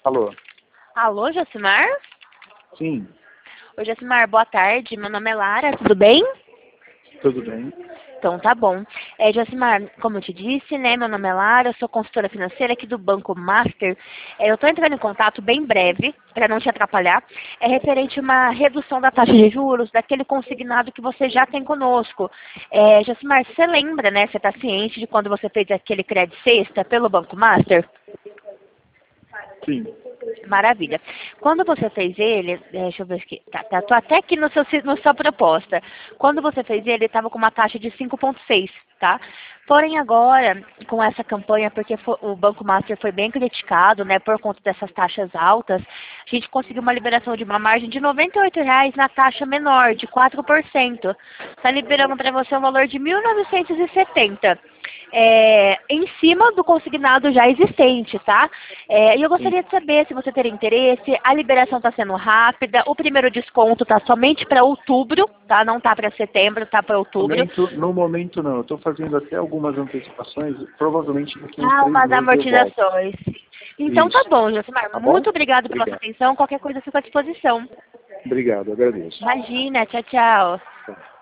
Alô? Alô, Josimar? Sim, Oi, Josimar, boa tarde. Meu nome é Lara, tudo bem? tudo bem? Então, tá bom. Josimar, como eu te disse, né, meu nome é Lara, eu sou consultora financeira aqui do Banco Master. Eu estou entrando em contato bem breve, para não te atrapalhar. É referente a uma redução da taxa de juros daquele consignado que você já tem conosco. Josimar, você lembra, né, você está ciente de quando você fez aquele crédito sexta pelo Banco Master? Sim. Maravilha. Quando você fez ele, deixa eu ver aqui, tô até aqui no sua proposta. Quando você fez ele estava com uma taxa de 5,6, tá? Porém agora, com essa campanha, porque o Banco Master foi bem criticado, né, por conta dessas taxas altas, a gente conseguiu uma liberação de uma margem de R$ 98 na taxa menor, de 4%. Está liberando para você um valor de 1.970. Em cima do consignado já existente, tá? E eu Sim. gostaria de saber se você teria interesse. A liberação está sendo rápida. O primeiro desconto está somente para outubro, tá? Não está para setembro, está para outubro. No momento não, eu estou fazendo até algumas antecipações, provavelmente daqui a uns Ah, 3 umas meses eu volto. amortizações. Então tá Isso. bom, Josimar. Tá bom? Muito obrigado pela sua Obrigado. atenção. Qualquer coisa eu fico à disposição. Obrigado, agradeço. Imagina, tchau, tchau. Tá.